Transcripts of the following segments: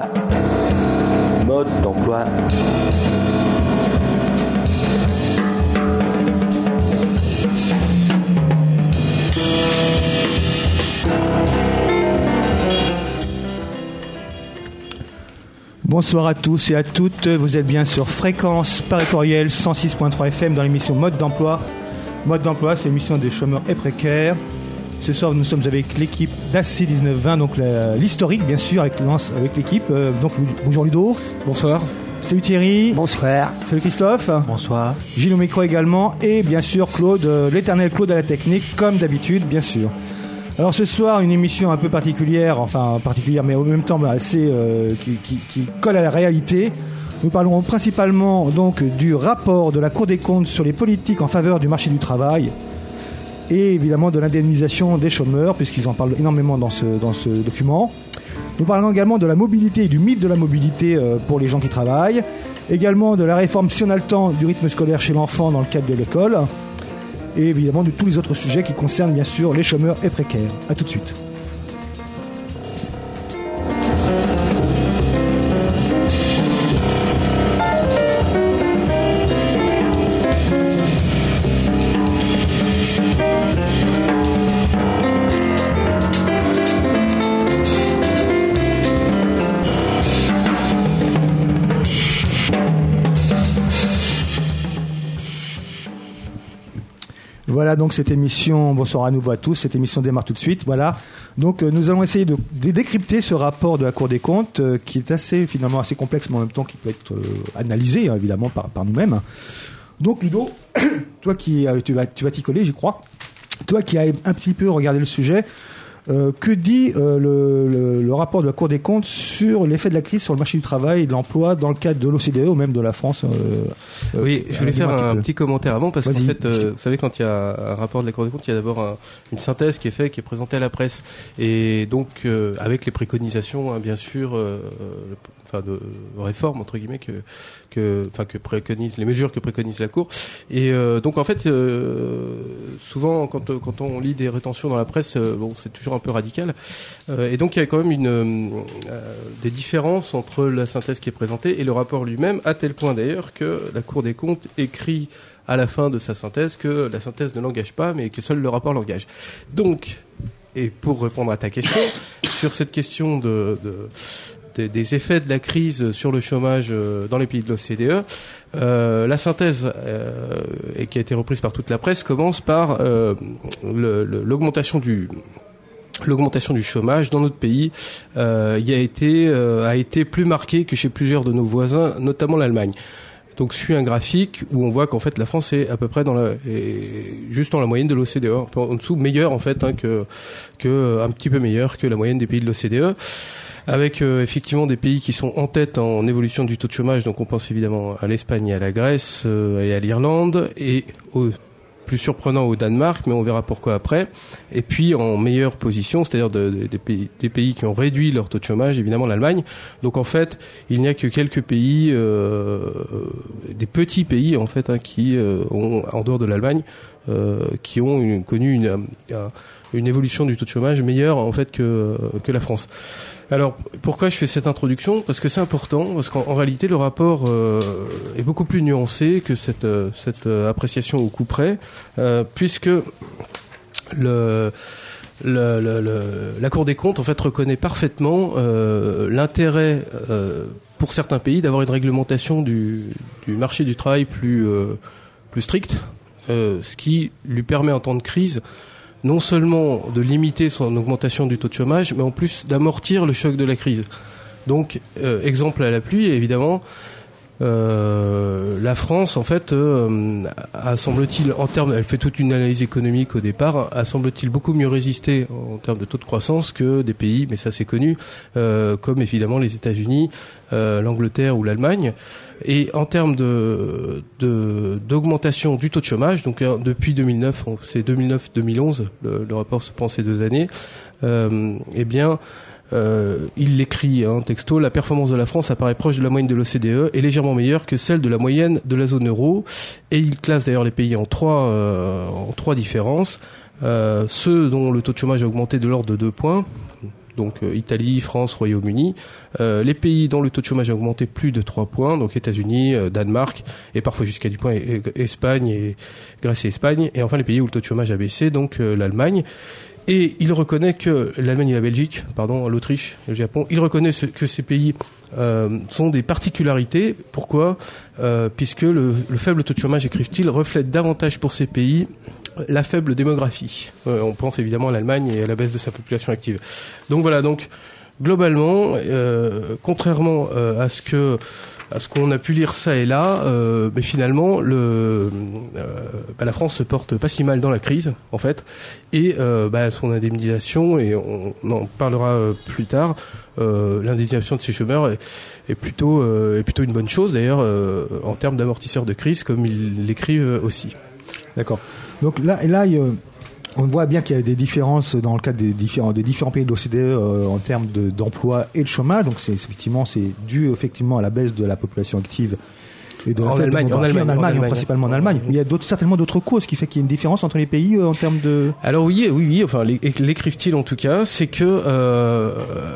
d'emploi. Mode d'emploi. Bonsoir à tous et à toutes, vous êtes bien sur Fréquence Paris Courriel 106.3 FM dans l'émission Mode d'emploi. Mode d'emploi, c'est l'émission des chômeurs et précaires. Ce soir, nous sommes avec l'équipe d'AC 1920, donc l'historique bien sûr, avec l'équipe. Donc bonjour Ludo. Bonsoir. Salut Thierry. Bonsoir. Salut Christophe. Bonsoir. Gilles au micro également. Et bien sûr Claude, l'éternel Claude à la technique, comme d'habitude, bien sûr. Alors ce soir, une émission un peu particulière, mais en même temps assez qui colle à la réalité. Nous parlerons principalement donc du rapport de la Cour des comptes sur les politiques en faveur du marché du travail et évidemment de l'indemnisation des chômeurs, puisqu'ils en parlent énormément dans ce document. Nous parlerons également de la mobilité et du mythe de la mobilité pour les gens qui travaillent, également de la réforme si on a le temps du rythme scolaire chez l'enfant dans le cadre de l'école, et évidemment de tous les autres sujets qui concernent bien sûr les chômeurs et précaires. A tout de suite. Voilà donc cette émission, bonsoir à nouveau à tous, cette émission démarre tout de suite, voilà. Donc nous allons essayer de décrypter ce rapport de la Cour des comptes qui est finalement assez complexe mais en même temps qui peut être analysé évidemment par nous-mêmes. Donc Ludo, toi qui tu vas t'y coller j'y crois, toi qui as un petit peu regardé le sujet, que dit le rapport de la Cour des comptes sur l'effet de la crise sur le marché du travail et de l'emploi dans le cadre de l'OCDE ou même de la France Oui, je voulais faire un petit commentaire avant parce qu'en fait, vous savez, quand il y a un rapport de la Cour des comptes, il y a d'abord une synthèse qui est présentée à la presse et donc avec les préconisations, bien sûr, de réforme entre guillemets que préconise les mesures que préconise la Cour et donc en fait souvent quand on lit des rétentions dans la presse c'est toujours un peu radical et donc il y a quand même des différences entre la synthèse qui est présentée et le rapport lui-même, à tel point d'ailleurs que la Cour des comptes écrit à la fin de sa synthèse que la synthèse ne l'engage pas mais que seul le rapport l'engage. Donc, et pour répondre à ta question sur cette question des effets de la crise sur le chômage dans les pays de l'OCDE, la synthèse qui a été reprise par toute la presse commence par l'augmentation du chômage dans notre pays a été plus marquée que chez plusieurs de nos voisins, notamment l'Allemagne. Donc suit un graphique où on voit qu'en fait la France est à peu près juste dans la moyenne de l'OCDE, un peu en dessous, meilleure en fait un petit peu meilleure que la moyenne des pays de l'OCDE. Avec effectivement des pays qui sont en tête en évolution du taux de chômage, donc on pense évidemment à l'Espagne et à la Grèce et à l'Irlande, et plus surprenant au Danemark, mais on verra pourquoi après. Et puis en meilleure position, c'est-à-dire des pays qui ont réduit leur taux de chômage, évidemment l'Allemagne. Donc en fait, il n'y a que quelques pays, des petits pays en fait, qui ont, en dehors de l'Allemagne, qui ont connu une évolution du taux de chômage meilleure en fait que la France. Alors, pourquoi je fais cette introduction ? Parce que c'est important, parce qu'en réalité, le rapport est beaucoup plus nuancé que cette appréciation au coup près, puisque la Cour des comptes, en fait, reconnaît parfaitement l'intérêt pour certains pays d'avoir une réglementation du marché du travail plus stricte, ce qui lui permet en temps de crise non seulement de limiter son augmentation du taux de chômage, mais en plus d'amortir le choc de la crise. Donc, exemple à la pluie, évidemment, la France, en fait, semble-t-il, elle fait toute une analyse économique au départ, a semble-t-il beaucoup mieux résisté en termes de taux de croissance que des pays, mais ça c'est connu, comme évidemment les États-Unis, l'Angleterre ou l'Allemagne. Et en termes d'augmentation du taux de chômage, donc depuis 2009, c'est 2009-2011, le rapport se prend ces 2 années, il l'écrit texto, la performance de la France apparaît proche de la moyenne de l'OCDE et légèrement meilleure que celle de la moyenne de la zone euro. Et il classe d'ailleurs les pays en trois différences. Ceux dont le taux de chômage a augmenté de l'ordre de 2 points, donc Italie, France, Royaume-Uni. Les pays dont le taux de chômage a augmenté plus de 3 points, donc États-Unis, Danemark, et parfois jusqu'à 10 points, Espagne, et Grèce et Espagne. Et enfin les pays où le taux de chômage a baissé, donc l'Allemagne. Et il reconnaît que l'Allemagne et la Belgique, l'Autriche et le Japon, il reconnaît que ces pays sont des particularités. Pourquoi ? Puisque le faible taux de chômage, écrivent-ils, reflète davantage pour ces pays la faible démographie. On pense évidemment à l'Allemagne et à la baisse de sa population active. Donc voilà, donc globalement, contrairement à ce qu'on a pu lire ça et là, mais finalement, la France se porte pas si mal dans la crise, en fait, et son indemnisation, et on en parlera plus tard, l'indemnisation de ces chômeurs est plutôt une bonne chose, d'ailleurs, en termes d'amortisseur de crise, comme ils l'écrivent aussi. D'accord. Donc là, on voit bien qu'il y a des différences dans le cadre des différents pays de l'OCDE en termes d'emploi et de chômage. Donc c'est dû effectivement à la baisse de la population active et de en Allemagne, principalement en Allemagne. Mais il y a certainement d'autres causes qui fait qu'il y a une différence entre les pays en termes de. Alors oui. Enfin, l'écrivent-ils en tout cas, c'est que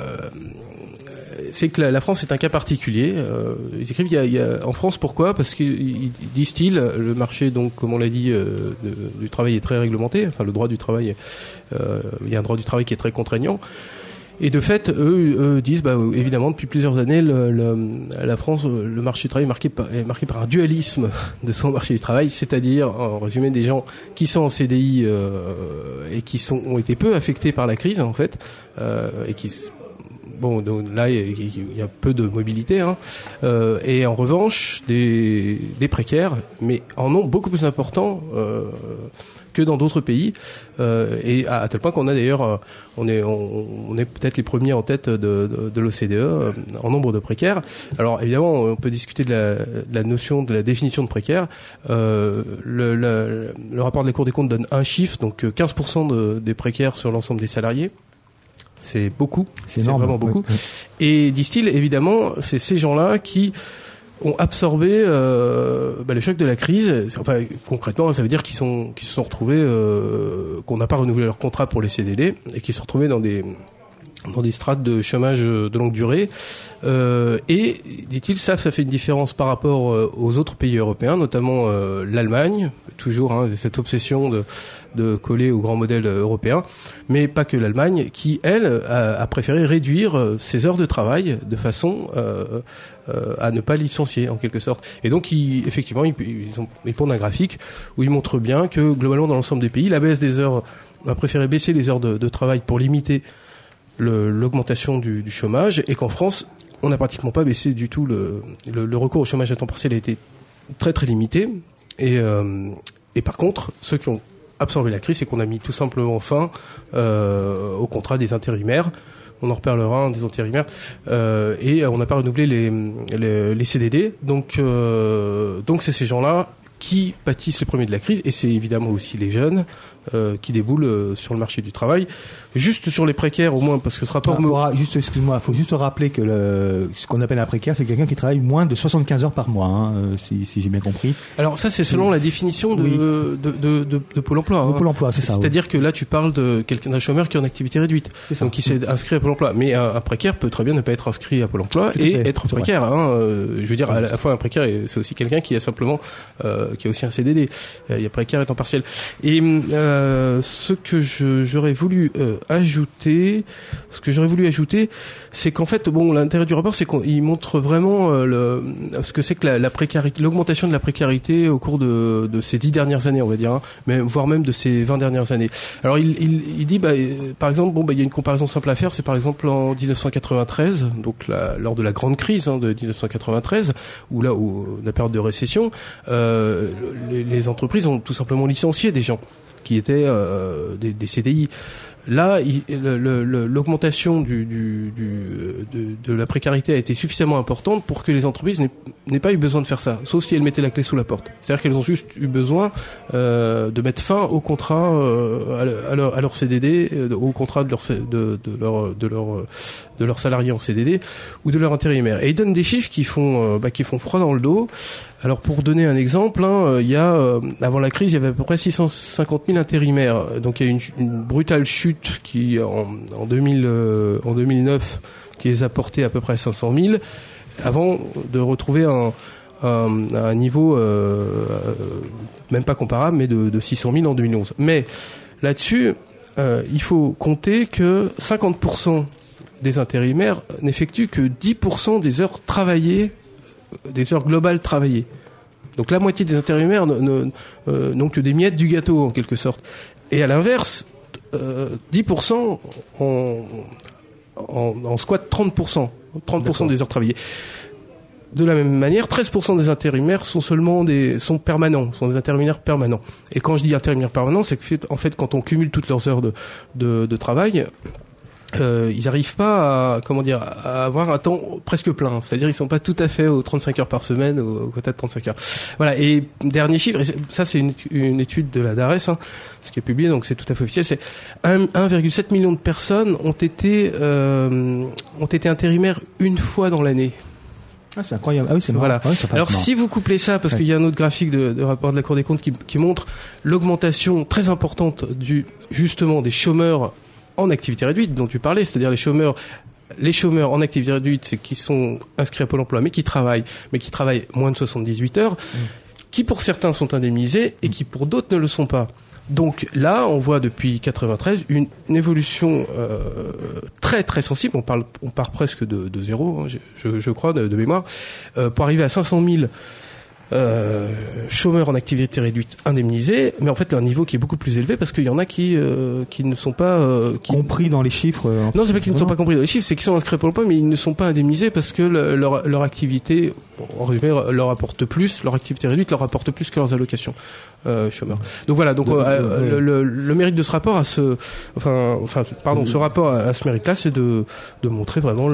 la France est un cas particulier. Ils écrivent il y a en France, pourquoi ? Parce qu'ils disent-ils, le marché, donc comme on l'a dit, du travail est très réglementé. Enfin, le droit du travail, il y a un droit du travail qui est très contraignant. Et de fait, eux disent, évidemment, depuis plusieurs années, la France, le marché du travail est marqué par un dualisme de son marché du travail, c'est-à-dire, en résumé, des gens qui sont en CDI et qui ont été peu affectés par la crise, en fait, et qui donc là, il y a peu de mobilité, et en revanche, des précaires, mais en nombre beaucoup plus important que dans d'autres pays, et à tel point qu'on a d'ailleurs, on est peut-être les premiers en tête de l'OCDE en nombre de précaires. Alors évidemment, on peut discuter de la notion, de la définition de précaire. Le rapport de la Cour des comptes donne un chiffre, donc 15% des précaires sur l'ensemble des salariés. C'est beaucoup, c'est énorme, vraiment beaucoup. Ouais. Et disent-ils, évidemment, c'est ces gens-là qui ont absorbé le choc de la crise. Enfin, concrètement, ça veut dire qu'ils se sont retrouvés, qu'on n'a pas renouvelé leur contrat pour les CDD et qui se sont retrouvés dans des strates de chômage de longue durée. Et, dit-il, ça fait une différence par rapport aux autres pays européens, notamment l'Allemagne, toujours cette obsession de coller au grand modèle européen, mais pas que l'Allemagne, qui, elle, a préféré réduire ses heures de travail de façon à ne pas licencier, en quelque sorte. Et donc, effectivement, ils pondent un graphique où ils montrent bien que, globalement, dans l'ensemble des pays, la baisse des heures, on a préféré baisser les heures de travail pour limiter l'augmentation du chômage, et qu'en France, on n'a pratiquement pas baissé du tout le recours au chômage à temps partiel a été très très limité, et par contre, ceux qui ont absorbé la crise, c'est qu'on a mis tout simplement fin au contrat des intérimaires. On en reparlera, des intérimaires, et on n'a pas renouvelé les CDD. Donc c'est ces gens-là qui pâtissent les premiers de la crise, et c'est évidemment aussi les jeunes qui déboulent sur le marché du travail. Juste sur les précaires, au moins, parce que ce rapport... Excuse-moi, il faut juste rappeler que ce qu'on appelle un précaire, c'est quelqu'un qui travaille moins de 75 heures par mois, si j'ai bien compris. Alors ça, c'est selon la définition de Pôle emploi. De Pôle emploi, c'est ça. C'est-à-dire que là, tu parles d'un chômeur qui est en activité réduite, donc qui s'est inscrit à Pôle emploi. Mais un précaire peut très bien ne pas être inscrit à Pôle emploi et être précaire. Je veux dire, à la fois un précaire, c'est aussi quelqu'un qui a simplement qui a aussi un CDD. Il y a précaire et temps partiel. Et ce que j'aurais voulu ajouter, c'est qu'en fait, l'intérêt du rapport, c'est qu'il montre vraiment ce que c'est que la précarité, l'augmentation de la précarité au cours de ces 10 dernières années, on va dire, mais voire même de ces 20 dernières années. Alors il dit, par exemple, il y a une comparaison simple à faire, c'est par exemple en 1993, donc lors de la grande crise de 1993, où la période de récession, les entreprises ont tout simplement licencié des gens qui étaient des CDI. Là, l'augmentation de la précarité a été suffisamment importante pour que les entreprises n'aient pas eu besoin de faire ça, sauf si elles mettaient la clé sous la porte. C'est-à-dire qu'elles ont juste eu besoin de mettre fin au contrat, à leur CDD, au contrat de leur salarié en CDD ou de leur intérimaire. Et ils donnent des chiffres qui font froid dans le dos. Alors pour donner un exemple, il y a avant la crise, il y avait à peu près 650 000 intérimaires. Donc il y a une brutale chute qui en 2009 qui les a portés à peu près 500 000, avant de retrouver un niveau même pas comparable, mais de 600 000 en 2011. Mais là-dessus, il faut compter que 50% des intérimaires n'effectuent que 10% des heures travaillées, des heures globales travaillées. Donc la moitié des intérimaires n'ont que des miettes du gâteau, en quelque sorte. Et à l'inverse, 10% en squat 30% des heures travaillées. De la même manière, 13% des intérimaires sont permanents, sont des intérimaires permanents. Et quand je dis intérimaires permanents, c'est que en fait, quand on cumule toutes leurs heures de travail, ils n'arrivent pas à avoir un temps presque plein. C'est-à-dire, ils sont pas tout à fait aux 35 heures par semaine, au quota de 35 heures. Voilà. Et dernier chiffre, et ça c'est une étude de la DARES, ce qui est publié, donc c'est tout à fait officiel, c'est 1,7 million de personnes ont été intérimaires une fois dans l'année. Ah, c'est incroyable. Ah oui, c'est marrant. Voilà. Ouais, alors, si vous couplez ça, parce qu'il y a un autre graphique de rapport de la Cour des comptes qui montre l'augmentation très importante justement des chômeurs en activité réduite dont tu parlais, c'est-à-dire les chômeurs en activité réduite, c'est qui sont inscrits à Pôle emploi, mais qui travaillent moins de 78 heures, qui pour certains sont indemnisés et qui pour d'autres ne le sont pas. Donc là, on voit depuis 93 une évolution très très sensible. On part presque de zéro, je crois, de mémoire, pour arriver à 500 000 chômeurs en activité réduite indemnisés, mais en fait un niveau qui est beaucoup plus élevé parce qu'il y en a qui ne sont pas compris dans les chiffres. Non, c'est pas qu'ils ne sont pas compris dans les chiffres, c'est qu'ils sont inscrits pour l'emploi, mais ils ne sont pas indemnisés parce que leur activité, en résumé, leur apporte plus, leur activité réduite leur apporte plus que leurs allocations chômeurs. Donc voilà, le mérite de ce rapport ce rapport à ce mérite-là, c'est de montrer vraiment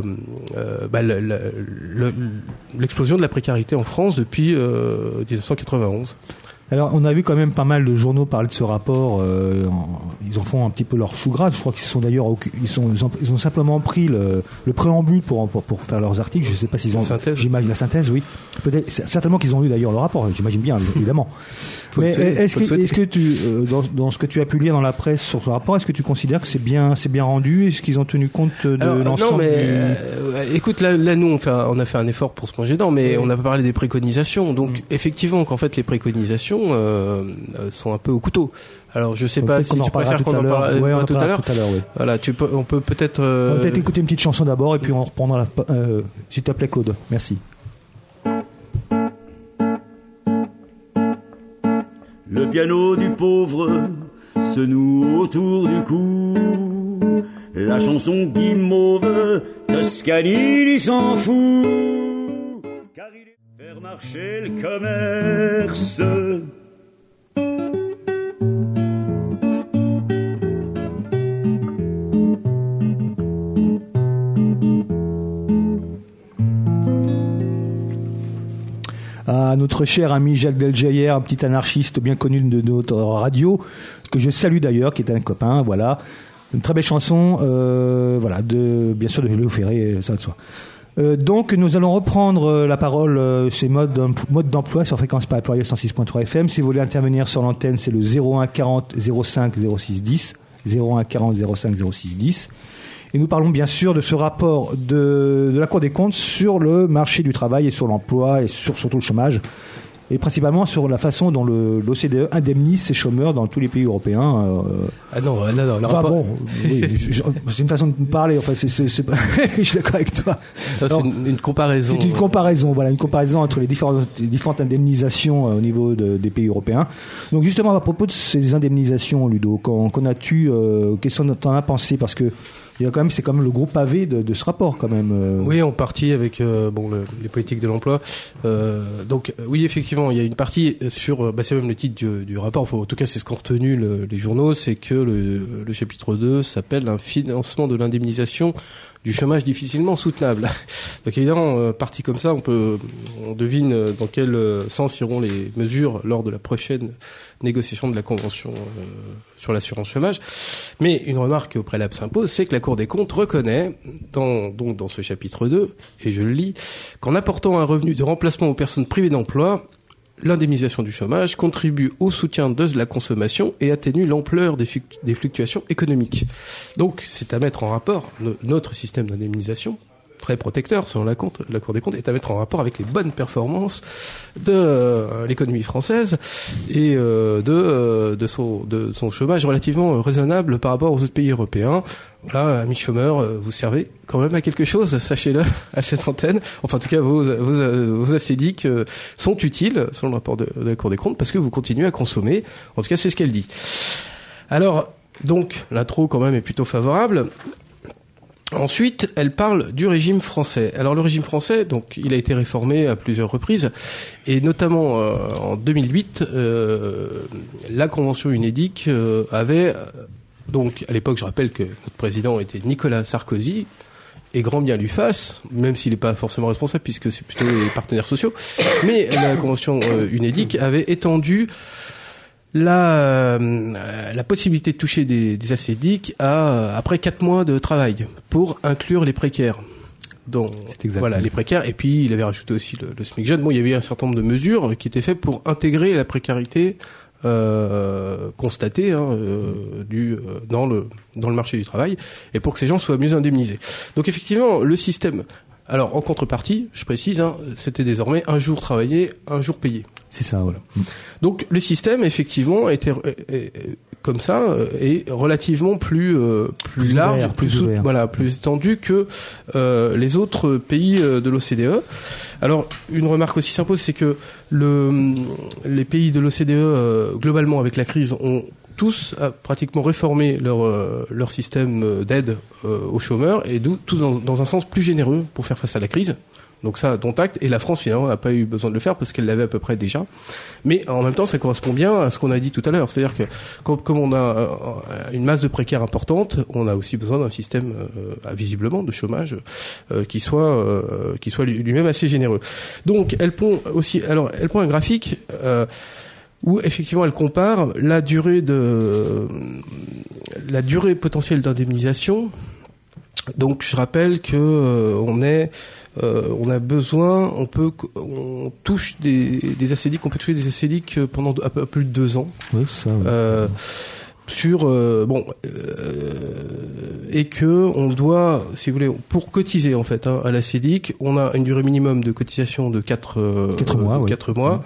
l'explosion de la précarité en France depuis 1991. Alors, on a vu quand même pas mal de journaux parler de ce rapport. Ils en font un petit peu leur chou gras. Je crois qu'ils sont d'ailleurs, ils ont simplement pris le préambule pour faire leurs articles. Je ne sais pas s'ils ont. J'imagine la synthèse, oui. Peut-être, certainement qu'ils ont lu d'ailleurs le rapport. J'imagine bien, évidemment. Mais est-ce que tu, dans ce que tu as pu lire dans la presse sur ce rapport, est-ce que tu considères que c'est bien rendu? Est-ce qu'ils ont tenu compte de l'ensemble? Non, mais écoute, là, nous, on a fait un effort pour se plonger dedans, mais on a pas parlé des préconisations. Donc, effectivement, qu'en fait, les préconisations sont un peu au couteau. Alors je sais pas si tu préfères qu'on en parle tout à l'heure. Oui. Voilà, on peut peut-être. On va peut-être écouter une petite chanson d'abord et puis on reprendra s'il te plaît, Claude. Merci. Le piano du pauvre se noue autour du cou. La chanson guimauve, Toscani, il s'en fout. Car il est faire marcher le commerce. À notre cher ami Jacques Deljayer, un petit anarchiste bien connu de notre radio, que je salue d'ailleurs, qui est un copain, voilà. Une très belle chanson, bien sûr de Léo Ferré, ça va de soi. Donc nous allons reprendre la parole, ces modes d'emploi sur Fréquence Pas Pluriel 106.3 FM. Si vous voulez intervenir sur l'antenne, c'est le 01 40 05 06 10, 01 40 05 06 10. Et nous parlons bien sûr de ce rapport de la Cour des comptes sur le marché du travail et sur l'emploi et surtout le chômage. Et principalement sur la façon dont l'OCDE indemnise ses chômeurs dans tous les pays européens. Non. Enfin bon, oui, c'est une façon de me parler. Enfin, c'est pas. Je suis d'accord avec toi. Ça, c'est une comparaison. C'est une comparaison, voilà, une comparaison entre les différentes indemnisations au niveau des pays européens. Donc justement à propos de ces indemnisations, Ludo, qu'en as-tu, qu'est-ce que t'en as pensé? Parce que c'est quand même le gros pavé de ce rapport quand même. Oui, en partie avec les politiques de l'emploi. Donc oui, effectivement, il y a une partie sur, c'est même le titre du rapport. Enfin, en tout cas, c'est ce qu'ont retenu les journaux, c'est que le chapitre 2 s'appelle un financement de l'indemnisation du chômage difficilement soutenable. Donc évidemment, parti comme ça, on devine dans quel sens iront les mesures lors de la prochaine négociation de la convention sur l'assurance chômage. Mais une remarque au préalable s'impose, c'est que la Cour des comptes reconnaît, dans ce chapitre 2, et je le lis, qu'en apportant un revenu de remplacement aux personnes privées d'emploi, l'indemnisation du chômage contribue au soutien de la consommation et atténue l'ampleur des fluctuations économiques. Donc, c'est à mettre en rapport notre système d'indemnisation, très protecteur selon la Cour des comptes, est à mettre en rapport avec les bonnes performances de l'économie française et de son chômage relativement raisonnable par rapport aux autres pays européens. Là, amis chômeurs, vous servez quand même à quelque chose, sachez-le, à cette antenne. Enfin, en tout cas, vos assédiques sont utiles, selon le rapport de la Cour des comptes, parce que vous continuez à consommer. En tout cas, c'est ce qu'elle dit. Alors, donc, l'intro, quand même, est plutôt favorable. Ensuite, elle parle du régime français. Alors, le régime français, donc, il a été réformé à plusieurs reprises, et notamment en 2008, la Convention UNEDIC avait... Donc, à l'époque, je rappelle que notre président était Nicolas Sarkozy, et grand bien lui fasse, même s'il n'est pas forcément responsable, puisque c'est plutôt les partenaires sociaux. Mais la Convention UNEDIC avait étendu la possibilité de toucher des assédiques après 4 mois de travail, pour inclure les précaires. Donc, voilà, les précaires. Et puis, il avait rajouté aussi le SMIC jeune. Bon, il y avait un certain nombre de mesures qui étaient faites pour intégrer la précarité constatée dans le marché du travail, et pour que ces gens soient mieux indemnisés. Donc effectivement, le système, alors en contrepartie, je précise, c'était désormais un jour travaillé, un jour payé. C'est ça, voilà. Donc le système effectivement était comme ça est relativement plus large, ouvert, plus ouvert. Voilà, plus étendu que les autres pays de l'OCDE. Alors une remarque aussi s'impose, c'est que les pays de l'OCDE globalement avec la crise ont tous pratiquement réformé leur système d'aide aux chômeurs, et tous dans un sens plus généreux pour faire face à la crise. Donc ça, dont acte. Et la France, finalement, n'a pas eu besoin de le faire parce qu'elle l'avait à peu près déjà. Mais en même temps, ça correspond bien à ce qu'on a dit tout à l'heure. C'est-à-dire que comme on a une masse de précaires importante, on a aussi besoin d'un système, visiblement, de chômage qui soit lui-même assez généreux. Donc, elle pond un graphique où effectivement elle compare la durée potentielle d'indemnisation. Donc, je rappelle que on touche des assédiques, on peut toucher des assédiques pendant un peu plus de 2 ans. Oui, c'est ça. Oui. Et que on doit, si vous voulez, pour cotiser en fait à l'assédique, on a une durée minimum de cotisation de 4 mois,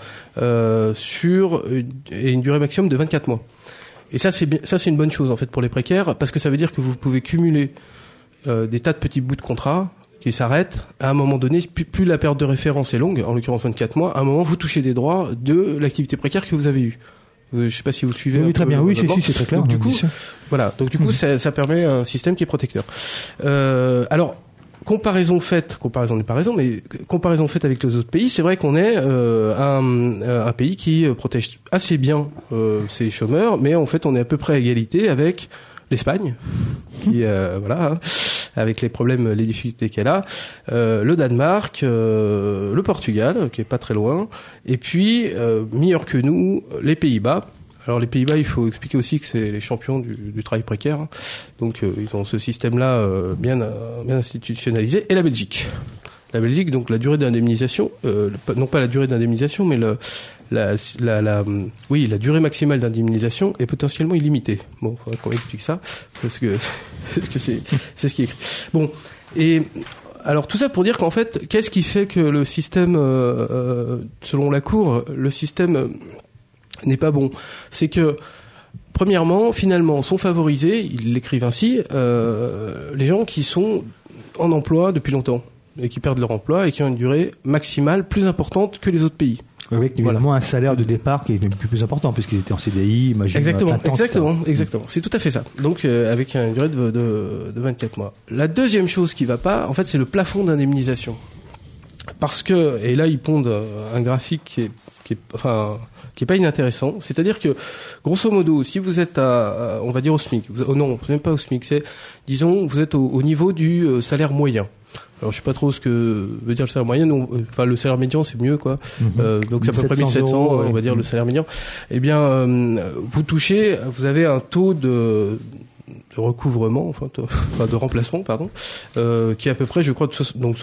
et une durée maximum de 24 mois. Et ça c'est une bonne chose en fait pour les précaires, parce que ça veut dire que vous pouvez cumuler des tas de petits bouts de contrat qui s'arrêtent à un moment donné. Plus la période de référence est longue, en l'occurrence 24 mois, à un moment vous touchez des droits de l'activité précaire que vous avez eue. Je sais pas si vous suivez. Oui, très bien. Oui, si, c'est très clair. Donc du coup, voilà. Donc du coup, ça permet un système qui est protecteur. Alors, comparaison faite avec les autres pays, c'est vrai qu'on est un pays qui protège assez bien ses chômeurs, mais en fait, on est à peu près à égalité avec l'Espagne, qui avec les problèmes, les difficultés qu'elle a, le Danemark, le Portugal, qui est pas très loin, et puis meilleur que nous, les Pays-Bas. Alors les Pays-Bas, il faut expliquer aussi que c'est les champions du travail précaire, donc ils ont ce système-là bien institutionnalisé, et la Belgique. La Belgique, donc la durée d'indemnisation, non pas la durée d'indemnisation, mais la durée maximale d'indemnisation est potentiellement illimitée. Bon, faudrait qu'on explique ça, parce que c'est ce qui est écrit. Bon, et alors tout ça pour dire qu'en fait, qu'est-ce qui fait que le système, selon la Cour, le système n'est pas bon? C'est que premièrement, finalement, sont favorisés, ils l'écrivent ainsi, les gens qui sont en emploi depuis longtemps et qui perdent leur emploi et qui ont une durée maximale plus importante que les autres pays. Avec évidemment un salaire de départ qui est plus important puisqu'ils étaient en CDI, imagine. Exactement. C'est tout à fait ça. Donc avec une durée de 24 mois. La deuxième chose qui va pas, en fait, c'est le plafond d'indemnisation. parce que, et là ils pondent un graphique qui est pas inintéressant, c'est-à-dire que grosso modo, si vous êtes on va dire au SMIC, non, même pas au SMIC, c'est, disons, vous êtes au niveau du salaire moyen. Alors je sais pas trop ce que veut dire le salaire moyen, enfin le salaire médian c'est mieux quoi. Donc c'est à peu près 1700 on va dire le salaire médian. Eh bien vous avez un taux de recouvrement, de remplacement, pardon, qui est à peu près, je crois, donc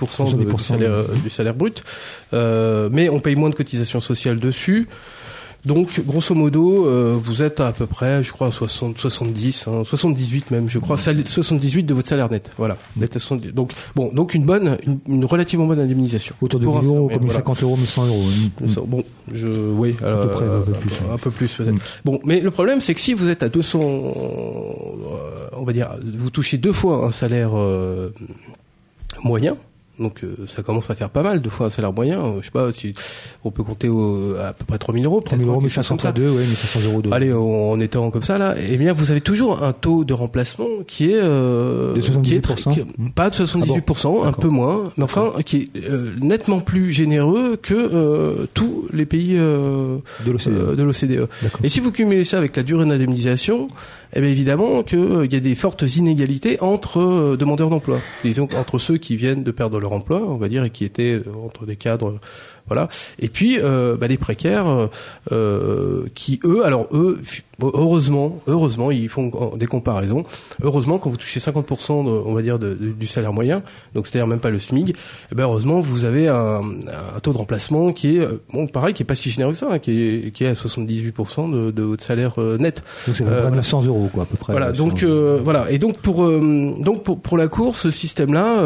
70% du salaire brut. Mais on paye moins de cotisations sociales dessus. Donc, grosso modo, vous êtes à peu près, je crois, 70, 78 même, je crois, 78 de votre salaire net. Voilà. Donc une relativement bonne indemnisation. Autour de 1000 euros, comme 50 euros, 1100 euros. Bon, à peu près, un peu plus peut-être. Bon, mais le problème, c'est que si vous êtes à 200, on va dire, vous touchez 2 fois un salaire moyen. Donc ça commence à faire pas mal, 2 fois un salaire moyen. Je sais pas si on peut compter à peu près 3000 euros. 3000 euros, 1502, ouais, 1500 euros. Allez, en étant comme ça là, eh bien vous avez toujours un taux de remplacement qui est de 78%. Pas de 78%, un peu moins, mais enfin qui est nettement plus généreux que tous les pays de l'OCDE. Et si vous cumulez ça avec la durée d'indemnisation, eh bien évidemment que il y a des fortes inégalités entre demandeurs d'emploi. Disons entre ceux qui viennent de perdre leur emploi, on va dire, et qui étaient entre des cadres, voilà. Et puis les précaires qui heureusement ils font des comparaisons. Heureusement, quand vous touchez 50% on va dire du salaire moyen, donc c'est-à-dire même pas le SMIC, eh ben heureusement vous avez un taux de remplacement qui est pareil, qui est pas si généreux que ça, hein, qui est à 78% de votre salaire net. Donc c'est à 900 euros quoi à peu près. Voilà, donc voilà, et donc pour la Cour, ce système-là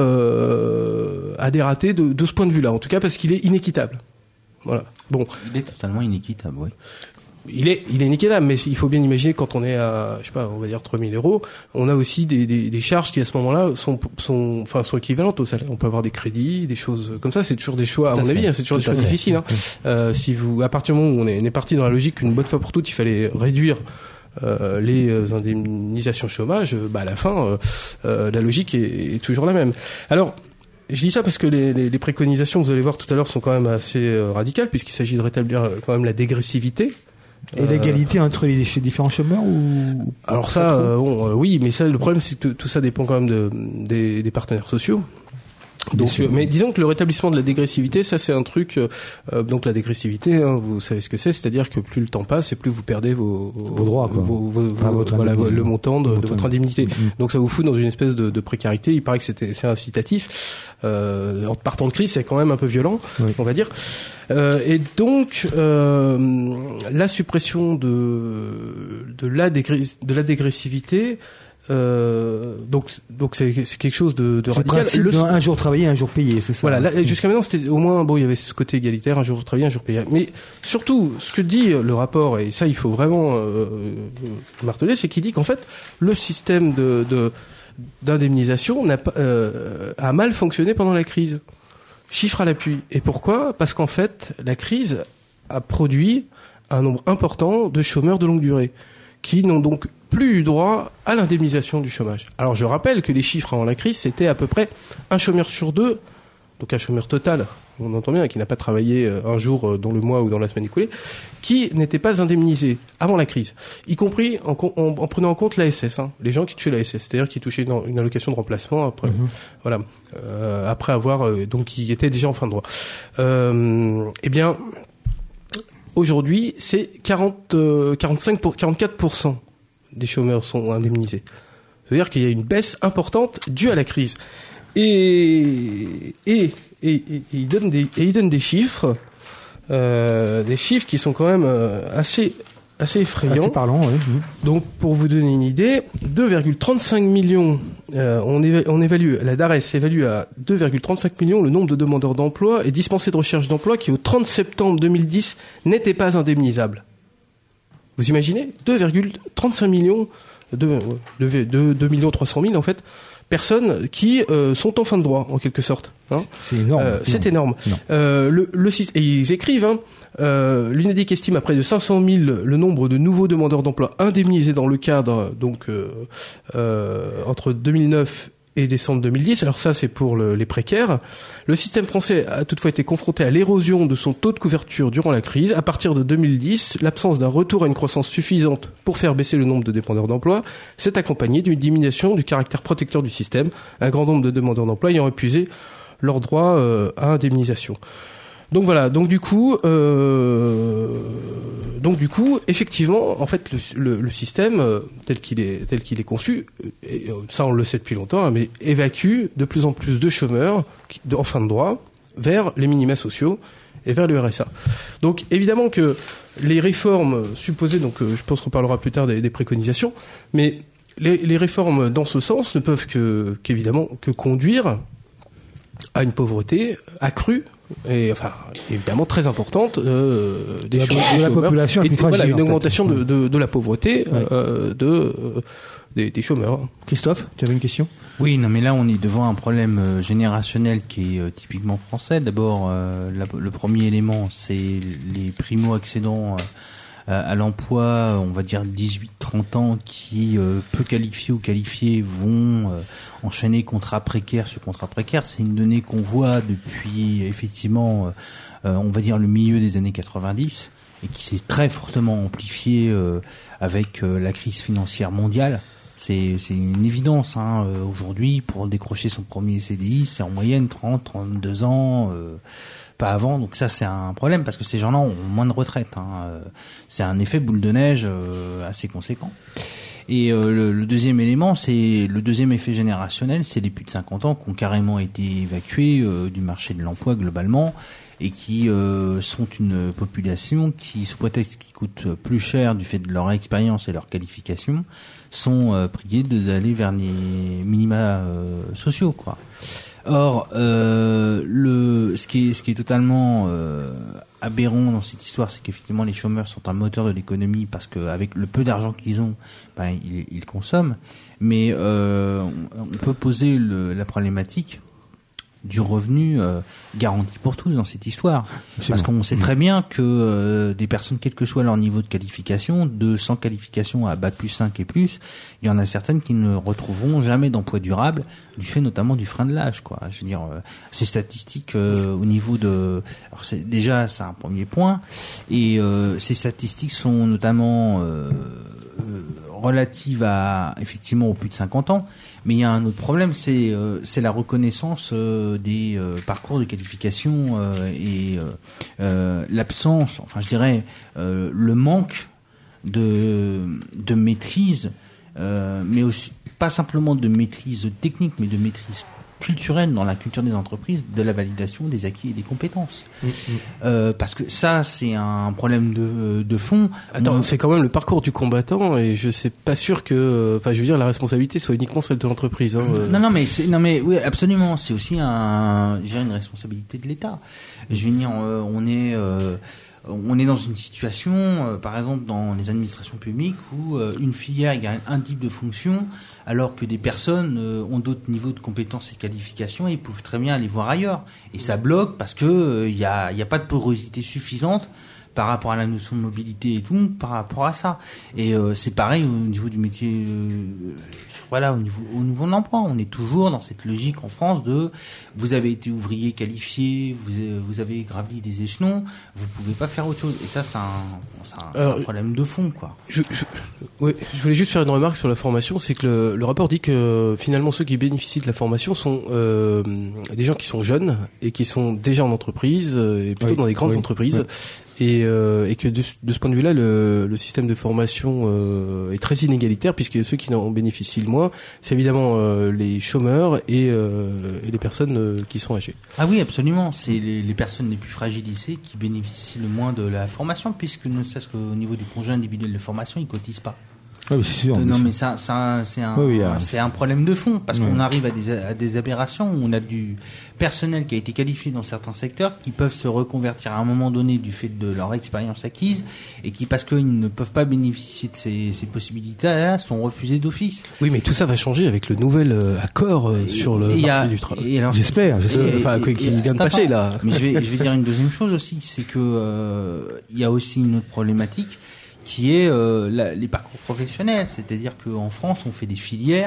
a des ratés de ce point de vue-là, en tout cas parce qu'il est inéquitable. Voilà. Bon. Il est totalement inéquitable, oui. Il est inéquitable, mais il faut bien imaginer quand on est à, je sais pas, on va dire 3000 euros, on a aussi des charges qui à ce moment-là sont équivalentes au salaire. On peut avoir des crédits, des choses comme ça. C'est toujours des choix, à mon avis, hein, c'est toujours des choix difficiles. Hein. À partir du moment où on est parti dans la logique qu'une bonne fois pour toutes, il fallait réduire les indemnisations chômage, à la fin, la logique est toujours la même. Alors, je dis ça parce que les préconisations, vous allez voir tout à l'heure, sont quand même assez radicales, puisqu'il s'agit de rétablir quand même la dégressivité. Et l'égalité entre les différents chômeurs ou alors ça, oui, mais ça, le problème, c'est que tout ça dépend quand même des partenaires sociaux. Donc, mais disons que le rétablissement de la dégressivité, ça c'est un truc. Donc la dégressivité, hein, vous savez ce que c'est-à-dire que plus le temps passe et plus vous perdez vos droits, quoi. Le montant de votre indemnité. Donc ça vous fout dans une espèce de précarité. Il paraît que c'est incitatif. En partant de crise, c'est quand même un peu violent, on va dire. Et donc la suppression de la dégressivité. Donc c'est quelque chose de radical. Un jour travaillé, un jour payé, c'est ça. Voilà, là, jusqu'à maintenant c'était au moins il y avait ce côté égalitaire, un jour travaillé, un jour payé. Mais surtout, ce que dit le rapport, et ça il faut vraiment marteler, c'est qu'il dit qu'en fait le système d'indemnisation a mal fonctionné pendant la crise. Chiffre à l'appui. Et pourquoi ? Parce qu'en fait la crise a produit un nombre important de chômeurs de longue durée qui n'ont donc plus eu droit à l'indemnisation du chômage. Alors je rappelle que les chiffres avant la crise, c'était à peu près un chômeur sur 2, donc un chômeur total, on entend bien, qui n'a pas travaillé un jour dans le mois ou dans la semaine écoulée, qui n'était pas indemnisé avant la crise, y compris en prenant en compte l'ASS, hein, les gens qui touchaient l'ASS, c'est-à-dire qui touchaient une allocation de remplacement après, après avoir donc qui étaient déjà en fin de droit. Eh bien, aujourd'hui, c'est 44% des chômeurs sont indemnisés. C'est-à-dire qu'il y a une baisse importante due à la crise. Et il donne des chiffres qui sont quand même assez effrayants. Assez parlant, oui. Donc, pour vous donner une idée, 2,35 millions, on évalue, la DARES évalue à 2,35 millions le nombre de demandeurs d'emploi et dispensés de recherche d'emploi qui, au 30 septembre 2010, n'étaient pas indemnisables. Vous imaginez 2,35 millions, 2 300 000 en fait, personnes qui sont en fin de droit en quelque sorte. Hein. C'est énorme. C'est énorme. Et ils écrivent. L'UNEDIC estime à près de 500 000 le nombre de nouveaux demandeurs d'emploi indemnisés dans le cadre donc entre 2009 et décembre 2010. Alors ça, c'est pour les précaires. Le système français a toutefois été confronté à l'érosion de son taux de couverture durant la crise. À partir de 2010, l'absence d'un retour à une croissance suffisante pour faire baisser le nombre de demandeurs d'emploi s'est accompagnée d'une diminution du caractère protecteur du système, un grand nombre de demandeurs d'emploi ayant épuisé leur droit à indemnisation. Donc voilà, donc du coup, effectivement, en fait, le système tel qu'il est conçu, et ça on le sait depuis longtemps, mais évacue de plus en plus de chômeurs en fin de droit vers les minima sociaux et vers le RSA. Donc évidemment que les réformes supposées, donc je pense qu'on parlera plus tard des préconisations, mais les réformes dans ce sens ne peuvent qu'évidemment conduire à une pauvreté accrue et enfin évidemment très importante des la population et plus fragile, une augmentation en fait. de la pauvreté des chômeurs. Christophe, tu avais une question? Oui, non, mais là, on est devant un problème générationnel qui est typiquement français. D'abord, le premier élément, c'est les primo-accédants à l'emploi, on va dire 18-30 ans, qui, peu qualifiés ou qualifiés, vont enchaîner contrat précaire sur contrat précaire. C'est une donnée qu'on voit depuis, effectivement, on va dire le milieu des années 90, et qui s'est très fortement amplifiée avec la crise financière mondiale. C'est une évidence, hein. Aujourd'hui, pour décrocher son premier CDI, c'est en moyenne 30-32 ans, pas avant. Donc ça, c'est un problème parce que ces gens-là ont moins de retraite, hein. C'est un effet boule de neige assez conséquent. Et le deuxième élément, c'est le deuxième effet générationnel, c'est les plus de 50 ans qui ont carrément été évacués du marché de l'emploi globalement, et qui sont une population qui, sous prétexte qu'ils coûtent plus cher du fait de leur expérience et leur qualification, sont priés d'aller vers les minima sociaux, quoi. Or, ce qui est totalement aberrant dans cette histoire, c'est qu'effectivement les chômeurs sont un moteur de l'économie parce qu'avec le peu d'argent qu'ils ont, ben, ils consomment. Mais on peut poser la problématique du revenu garanti pour tous dans cette histoire. Parce qu'on sait très bien que des personnes, quel que soit leur niveau de qualification, de 100 qualifications à Bac plus 5 et plus, il y en a certaines qui ne retrouveront jamais d'emploi durable, du fait notamment du frein de l'âge, quoi. Je veux dire, ces statistiques au niveau de... Alors c'est un premier point, et ces statistiques sont notamment relatives à, effectivement, aux plus de 50 ans, mais il y a un autre problème, c'est la reconnaissance des parcours de qualification et l'absence, enfin je dirais le manque de maîtrise, mais aussi pas simplement de maîtrise technique, mais de maîtrise culturelle dans la culture des entreprises, de la validation des acquis et des compétences. Parce que ça, c'est un problème de fond. Attends, c'est quand même le parcours du combattant, et je sais pas sûr que, enfin, je veux dire, la responsabilité soit uniquement celle de l'entreprise. Hein, Non, mais oui, absolument. C'est aussi une responsabilité de l'État. Je veux dire, on est dans une situation, par exemple, dans les administrations publiques, où une filière gagne un type de fonction, alors que des personnes ont d'autres niveaux de compétences et de qualifications, et ils peuvent très bien aller voir ailleurs. Et ça bloque parce que il y a pas de porosité suffisante par rapport à la notion de mobilité et tout, par rapport à ça. Et c'est pareil au niveau du métier, voilà, au niveau de l'emploi. On est toujours dans cette logique en France de vous avez été ouvrier qualifié, vous avez gravi des échelons, vous pouvez pas faire autre chose. Et ça, c'est un problème de fond, quoi. Je voulais juste faire une remarque sur la formation, c'est que le rapport dit que finalement ceux qui bénéficient de la formation sont des gens qui sont jeunes et qui sont déjà en entreprise, et plutôt dans des grandes entreprises. Oui. Et que de ce point de vue-là, le système de formation est très inégalitaire, puisque ceux qui en bénéficient le moins, c'est évidemment les chômeurs et les personnes qui sont âgées. Ah oui, absolument. C'est les personnes les plus fragilisées qui bénéficient le moins de la formation, puisque ne serait-ce qu'au niveau du congé individuel de formation, ils cotisent pas. Oui, c'est sûr. Non, mais ça, c'est un problème de fond, parce qu'on arrive à des aberrations où on a du personnel qui a été qualifié dans certains secteurs, qui peuvent se reconvertir à un moment donné du fait de leur expérience acquise, et qui, parce qu'ils ne peuvent pas bénéficier de ces possibilités-là, sont refusés d'office. Oui, mais tout ça va changer avec le nouvel accord sur le marché du travail. J'espère. Enfin, qui vient de passer, là. Mais je vais dire une deuxième chose aussi, c'est que il y a aussi une autre problématique, qui est les parcours professionnels. C'est-à-dire qu'en France, on fait des filières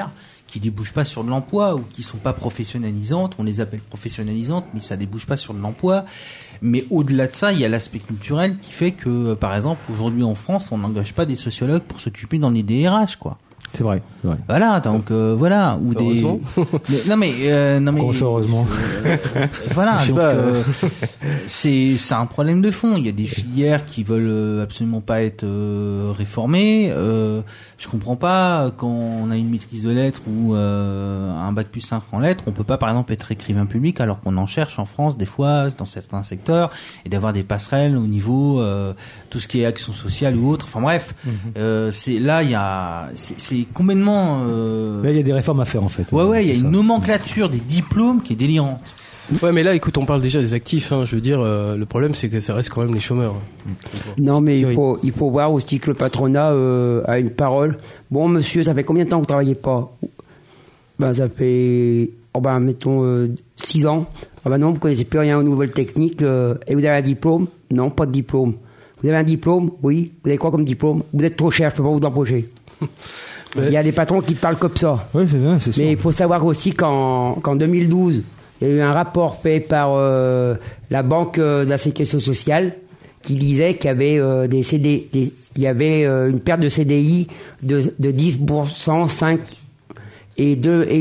qui débouchent pas sur de l'emploi ou qui sont pas professionnalisantes. On les appelle professionnalisantes, mais ça débouche pas sur de l'emploi. Mais au-delà de ça, il y a l'aspect culturel qui fait que, par exemple, aujourd'hui en France, on n'engage pas des sociologues pour s'occuper dans les DRH, quoi. C'est vrai. Voilà, donc voilà, ou des. Non mais Comment ça, heureusement. Voilà, je sais donc pas, c'est un problème de fond. Il y a des filières qui veulent absolument pas être réformées. Je comprends pas quand on a une maîtrise de lettres ou un bac+5 en lettres, on peut pas par exemple être écrivain public alors qu'on en cherche en France des fois dans certains secteurs et d'avoir des passerelles au niveau tout ce qui est action sociale ou autre. Enfin bref, c'est là il y a c'est complètement. Là, il y a des réformes à faire en fait. Ouais, il y a une nomenclature des diplômes qui est délirante. Ouais, mais là, écoute, on parle déjà des actifs. Hein, je veux dire, le problème, c'est que ça reste quand même les chômeurs. Non, mais il faut voir aussi que le patronat a une parole. Bon, monsieur, ça fait combien de temps que vous travaillez pas? Ben, ça fait, mettons 6 ans. Ah ben non, vous connaissez plus rien aux nouvelles techniques. Et vous avez un diplôme? Non, pas de diplôme. Vous avez un diplôme? Oui. Vous avez quoi comme diplôme? Vous êtes trop cher, je peux pas vous embaucher. Il y a des patrons qui te parlent comme ça. Oui, c'est sûr. Mais il faut savoir aussi qu'en 2012, il y a eu un rapport fait par la Banque de la Sécurité sociale qui disait qu'il y avait des CD, il y avait une perte de CDI de 10%, 5 et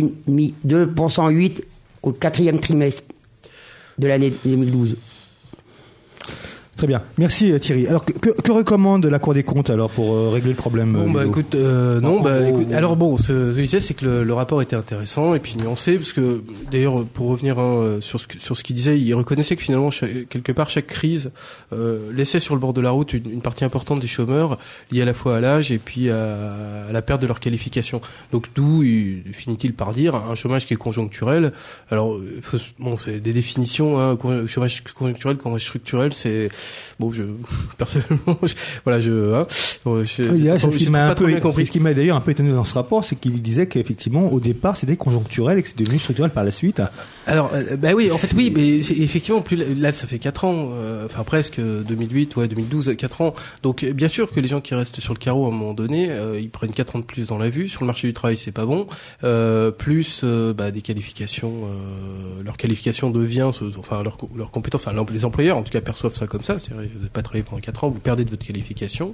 2% 8 au 4e trimestre de l'année 2012. Très bien. Merci Thierry. Alors que recommande la Cour des comptes alors pour régler le problème? Bon écoute, écoute, alors bon, ce que je disais, c'est que le rapport était intéressant et puis nuancé, parce que d'ailleurs pour revenir sur ce qu'il disait, il reconnaissait que finalement quelque part chaque crise laissait sur le bord de la route une partie importante des chômeurs liée à la fois à l'âge et puis à la perte de leur qualification. Donc d'où finit-il par dire un chômage qui est conjoncturel. Alors c'est des définitions, hein, chômage conjoncturel, chômage structurel, c'est bon, personnellement, c'est ce qui m'a d'ailleurs un peu étonné dans ce rapport, c'est qu'il disait qu'effectivement, au départ, c'était conjoncturel et que c'est devenu structurel par la suite. Alors, oui, en fait, oui, mais effectivement, là, ça fait 4 ans, enfin presque 2008, 2012, 4 ans. Donc, bien sûr que les gens qui restent sur le carreau à un moment donné, ils prennent 4 ans de plus dans la vue. Sur le marché du travail, c'est pas bon. Plus des qualifications, leur qualification devient, enfin leur compétence, enfin les employeurs en tout cas perçoivent ça comme ça. C'est-à-dire, vous n'avez pas travaillé pendant 4 ans, vous perdez de votre qualification.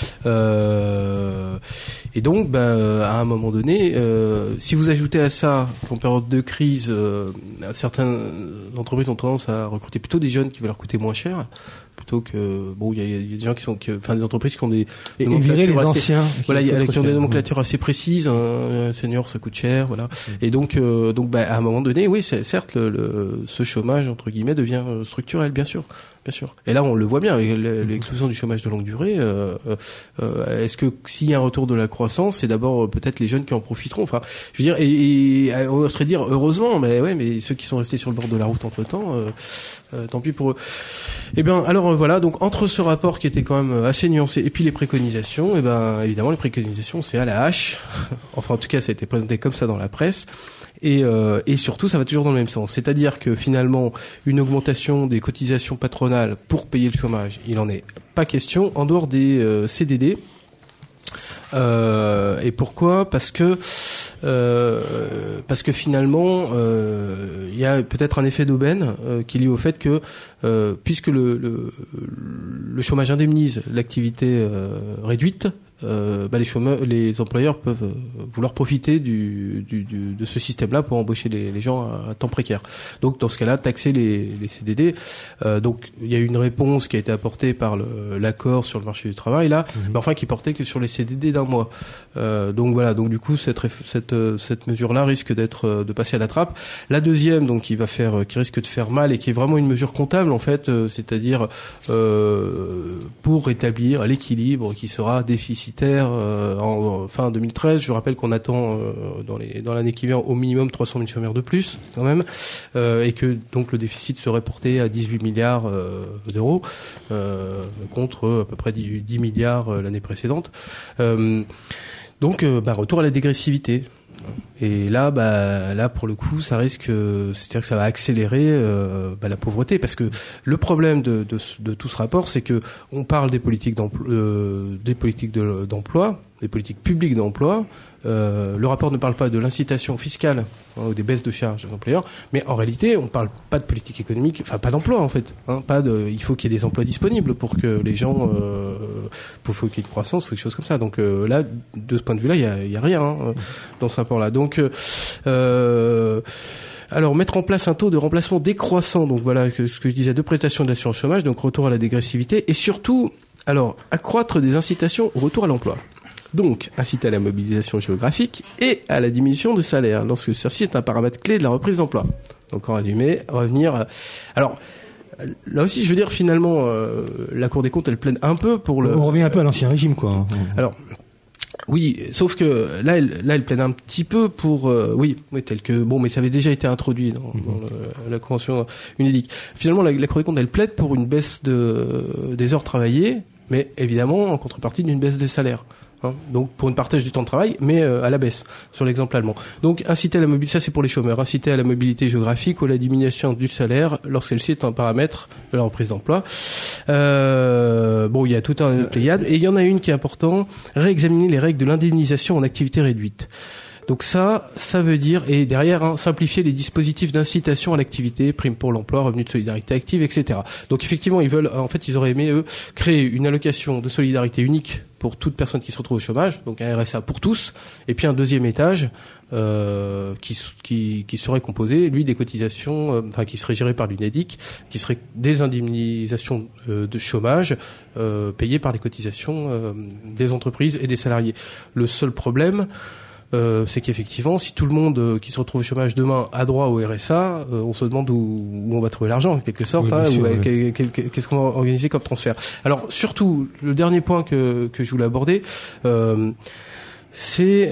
Et donc, à un moment donné, si vous ajoutez à ça qu'en période de crise, certaines entreprises ont tendance à recruter plutôt des jeunes qui vont leur coûter moins cher, plutôt que il y a des gens des entreprises qui ont des et virer les anciens, qui ont des nomenclatures assez précises. Un senior, ça coûte cher, voilà. Et donc à un moment donné, oui, certes, ce chômage entre guillemets devient structurel, bien sûr. Et là, on le voit bien, avec l'explosion du chômage de longue durée. Est-ce que s'il y a un retour de la croissance, c'est d'abord peut-être les jeunes qui en profiteront. Enfin, je veux dire, et on serait dire heureusement, mais ceux qui sont restés sur le bord de la route entre-temps, tant pis pour eux. Eh bien, alors voilà. Donc entre ce rapport qui était quand même assez nuancé et puis les préconisations, évidemment, les préconisations, c'est à la hache. Enfin, en tout cas, ça a été présenté comme ça dans la presse. Et surtout, ça va toujours dans le même sens. C'est-à-dire que finalement, une augmentation des cotisations patronales pour payer le chômage, il en est pas question en dehors des CDD. Et pourquoi ? Parce que finalement, il y a peut-être un effet d'aubaine qui est lié au fait que puisque le chômage indemnise l'activité réduite, les employeurs peuvent vouloir profiter de ce système-là pour embaucher les gens à temps précaire. Donc dans ce cas-là, taxer les CDD. Donc il y a une réponse qui a été apportée par l'accord sur le marché du travail là, mais enfin qui portait que sur les CDD d'1 mois. Donc voilà. Donc du coup cette mesure-là risque de passer à la trappe. La deuxième, donc qui risque de faire mal et qui est vraiment une mesure comptable en fait, c'est-à-dire pour rétablir l'équilibre qui sera déficitaire en fin 2013. Je rappelle qu'on attend dans l'année qui vient au minimum 300 000 chômeurs de plus quand même, et que donc le déficit serait porté à 18 milliards d'euros contre à peu près 10 milliards l'année précédente. Donc retour à la dégressivité. Et là pour le coup ça risque, c'est-à-dire que ça va accélérer la pauvreté, parce que le problème de tout ce rapport, c'est que on parle des politiques d'emploi, des politiques publiques d'emploi. Le rapport ne parle pas de l'incitation fiscale ou des baisses de charges des employeurs, mais en réalité, on parle pas de politique économique, enfin pas d'emploi en fait. Il faut qu'il y ait des emplois disponibles pour que les gens, faut qu'il y ait une croissance, faut quelque chose comme ça. Donc là, de ce point de vue-là, il y a rien dans ce rapport-là. Donc alors, mettre en place un taux de remplacement décroissant, donc voilà ce que je disais, de prestations de l'assurance chômage, donc retour à la dégressivité, et surtout, alors, accroître des incitations au retour à l'emploi. Donc, inciter à la mobilisation géographique et à la diminution de salaire, lorsque ceci est un paramètre clé de la reprise d'emploi. Donc, en résumé, revenir... Alors, là aussi, je veux dire, finalement, la Cour des comptes, elle plaide un peu pour le... On revient un peu à l'ancien régime, quoi. Alors... Oui, sauf que là, elle plaide un petit peu pour, tel que mais ça avait déjà été introduit dans la convention UNEDIC. Finalement, la Cour des comptes, elle plaide pour une baisse des heures travaillées, mais évidemment en contrepartie d'une baisse des salaires. Donc pour une partage du temps de travail, mais à la baisse, sur l'exemple allemand. Donc inciter à la mobilité, ça c'est pour les chômeurs, inciter à la mobilité géographique ou à la diminution du salaire lorsqu'elle-ci est un paramètre de la reprise d'emploi. Il y a tout un pléiade, et il y en a une qui est importante, réexaminer les règles de l'indemnisation en activité réduite. Donc ça veut dire, et derrière, simplifier les dispositifs d'incitation à l'activité, prime pour l'emploi, revenu de solidarité active, etc. Donc effectivement, ils auraient aimé, eux, créer une allocation de solidarité unique pour toute personne qui se retrouve au chômage, donc un RSA pour tous, et puis un deuxième étage qui serait composé, lui, des cotisations, qui serait géré par l'UNEDIC, qui serait des indemnisations de chômage payées par les cotisations des entreprises et des salariés. Le seul problème, c'est qu'effectivement, si tout le monde qui se retrouve au chômage demain a droit au RSA, on se demande où on va trouver l'argent, en quelque sorte, qu'est-ce qu'on va organiser comme transfert. Alors, surtout, le dernier point que je voulais aborder, c'est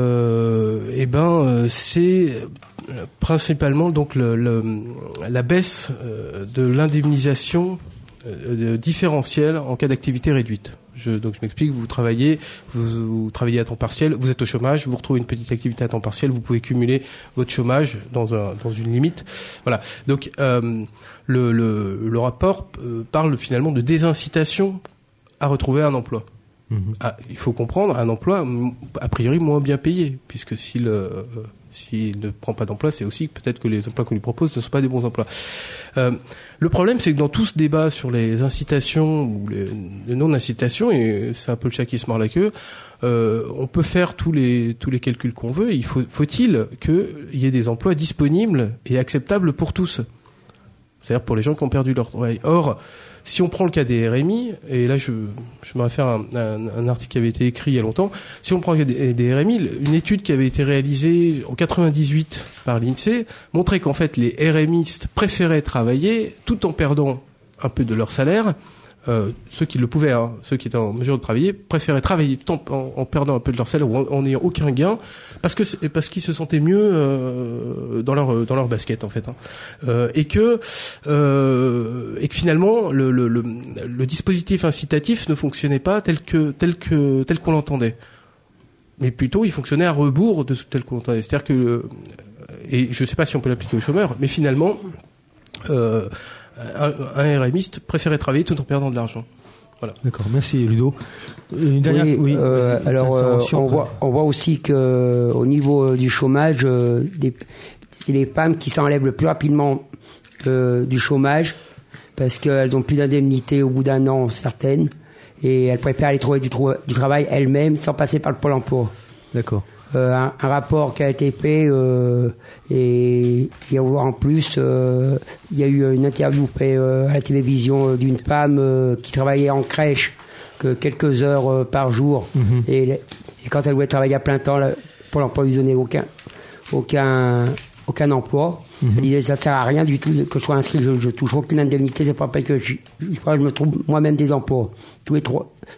principalement donc la baisse de l'indemnisation différentielle en cas d'activité réduite. Donc je m'explique, vous travaillez à temps partiel, vous êtes au chômage, vous retrouvez une petite activité à temps partiel, vous pouvez cumuler votre chômage dans une limite. Voilà. Donc le rapport parle finalement de désincitation à retrouver un emploi. Il faut comprendre un emploi a priori moins bien payé, puisque s'il ne prend pas d'emploi, c'est aussi peut-être que les emplois qu'on lui propose ne sont pas des bons emplois. Le problème, c'est que dans tout ce débat sur les incitations ou les non-incitations, et c'est un peu le chat qui se mord la queue, on peut faire tous les calculs qu'on veut. Faut-il qu'il y ait des emplois disponibles et acceptables pour tous, c'est-à-dire pour les gens qui ont perdu leur travail. Or, si on prend le cas des RMI, et là je me réfère à un article qui avait été écrit il y a longtemps, si on prend le cas des RMI, une étude qui avait été réalisée en 98 par l'INSEE montrait qu'en fait les RMistes préféraient travailler tout en perdant un peu de leur salaire. Ceux qui le pouvaient, ceux qui étaient en mesure de travailler, préféraient travailler tout en perdant un peu de leur salaire ou en n'ayant aucun gain, parce qu'ils se sentaient mieux dans leur basket en fait, et que finalement le dispositif incitatif ne fonctionnait pas tel qu'on l'entendait, mais plutôt il fonctionnait à rebours de tel qu'on l'entendait. C'est-à-dire que et je ne sais pas si on peut l'appliquer aux chômeurs, mais finalement un RMiste préférait travailler tout en perdant de l'argent. Voilà. D'accord, merci Ludo. Une dernière, on voit aussi que au niveau du chômage, c'est les femmes qui s'enlèvent le plus rapidement du chômage parce qu'elles ont plus d'indemnité au bout d'un an, certaines, et elles préfèrent aller trouver du travail elles-mêmes sans passer par le Pôle emploi. D'accord. Un rapport qui a été fait et il y a en plus il y a eu une interview faite à la télévision d'une femme qui travaillait en crèche que quelques heures par jour et quand elle voulait travailler à plein temps, Pôle emploi lui donnait aucun emploi. Elle disait ça sert à rien du tout que je sois inscrit, je touche aucune indemnité, c'est pas parce que je me trouve moi-même des emplois tous les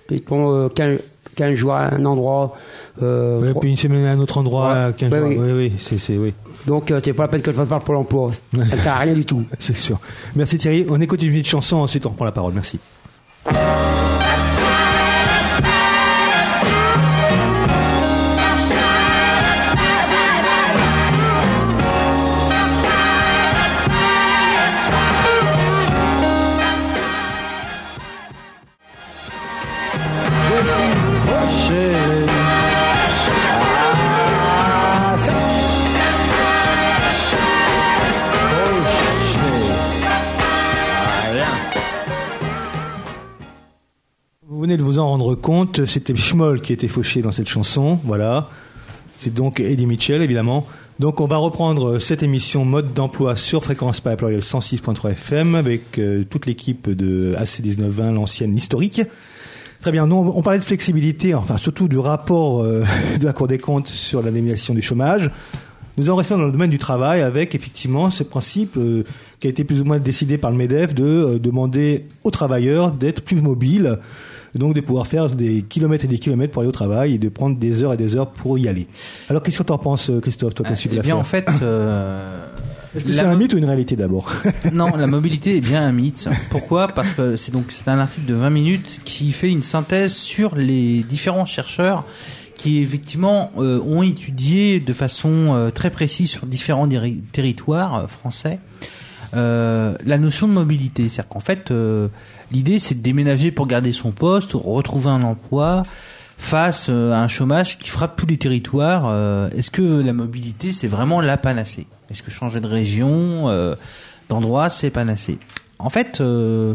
15 jours à un endroit. Puis une semaine à un autre endroit, 15 jours. Oui. Oui. Donc, c'est pas la peine que je fasse par Pôle emploi. Ça ne sert à rien du tout. C'est sûr. Merci Thierry. On écoute une petite chanson, ensuite on reprend la parole. Merci. venez de vous en rendre compte, c'était Schmoll qui était fauché dans cette chanson, voilà. C'est donc Eddie Mitchell, évidemment. Donc on va reprendre cette émission mode d'emploi sur Fréquence Pas Pluriel 106.3 FM avec toute l'équipe de AC1920, l'ancienne historique. Très bien, nous on parlait de flexibilité, enfin surtout du rapport de la Cour des comptes sur l'indemnisation du chômage. Nous en restons dans le domaine du travail avec effectivement ce principe qui a été plus ou moins décidé par le MEDEF de demander aux travailleurs d'être plus mobiles, donc de pouvoir faire des kilomètres et des kilomètres pour aller au travail et de prendre des heures et des heures pour y aller. Alors qu'est-ce que tu en penses, Christophe, toi qui as suivi l'affaire ? En fait, est-ce que c'est un mythe ou une réalité d'abord ? Non, la mobilité est bien un mythe. Pourquoi ? Parce que c'est un article de 20 minutes qui fait une synthèse sur les différents chercheurs qui effectivement ont étudié de façon très précise sur différents territoires français la notion de mobilité. C'est-à-dire qu'en fait, l'idée c'est de déménager pour garder son poste, retrouver un emploi face à un chômage qui frappe tous les territoires. Est-ce que la mobilité c'est vraiment la panacée ? Est-ce que changer de région, d'endroit, c'est panacée ? En fait,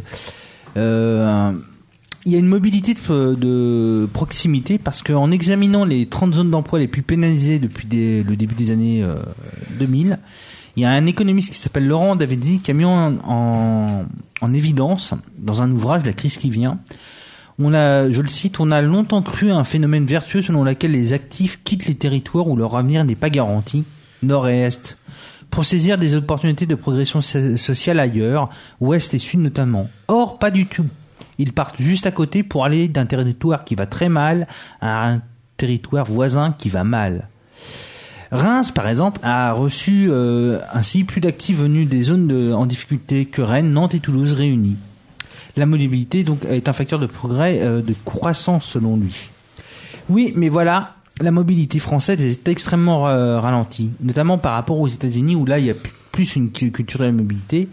il y a une mobilité de proximité parce qu'en examinant les 30 zones d'emploi les plus pénalisées depuis le début des années 2000, il y a un économiste qui s'appelle Laurent Davezy qui a mis en évidence dans un ouvrage La crise qui vient. Je le cite, on a longtemps cru à un phénomène vertueux selon lequel les actifs quittent les territoires où leur avenir n'est pas garanti, nord et est, pour saisir des opportunités de progression sociale ailleurs, ouest et sud notamment. Or, pas du tout. Ils partent juste à côté pour aller d'un territoire qui va très mal à un territoire voisin qui va mal. Reims, par exemple, a reçu ainsi plus d'actifs venus des zones en difficulté que Rennes, Nantes et Toulouse réunis. La mobilité donc est un facteur de progrès, de croissance selon lui. Oui, mais voilà, la mobilité française est extrêmement ralentie, notamment par rapport aux États-Unis où là il y a plus une culture de la mobilité.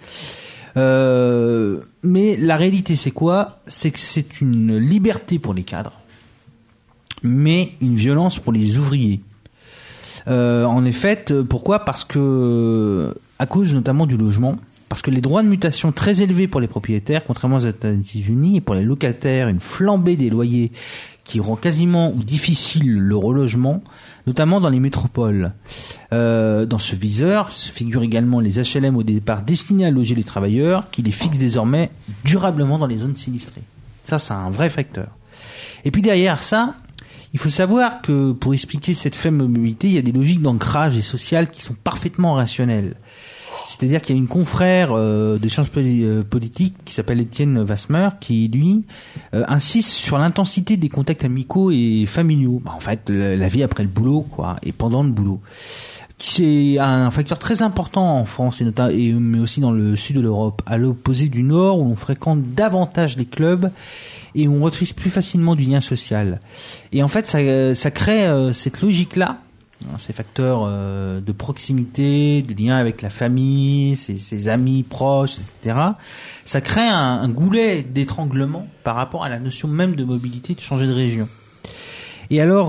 Mais la réalité c'est quoi ? C'est que c'est une liberté pour les cadres, mais une violence pour les ouvriers. En effet, pourquoi ? Parce que, à cause notamment du logement, parce que les droits de mutation très élevés pour les propriétaires, contrairement aux États-Unis, et pour les locataires, une flambée des loyers qui rend quasiment difficile le relogement, notamment dans les métropoles. Dans ce viseur figurent également les HLM au départ destinés à loger les travailleurs, qui les fixent désormais durablement dans les zones sinistrées. Ça, c'est un vrai facteur. Et puis derrière ça, il faut savoir que pour expliquer cette faible mobilité, il y a des logiques d'ancrage et sociales qui sont parfaitement rationnelles. C'est-à-dire qu'il y a une confrère de sciences politiques qui s'appelle Étienne Wasmer qui, lui, insiste sur l'intensité des contacts amicaux et familiaux. En fait, la vie après le boulot, quoi, et pendant le boulot. C'est un facteur très important en France mais aussi dans le sud de l'Europe, à l'opposé du Nord où on fréquente davantage les clubs et où on retrouve plus facilement du lien social. Et en fait, ça crée cette logique-là, ces facteurs de proximité, du lien avec la famille, ses amis proches, etc. Ça crée un goulet d'étranglement par rapport à la notion même de mobilité, de changer de région. Et alors,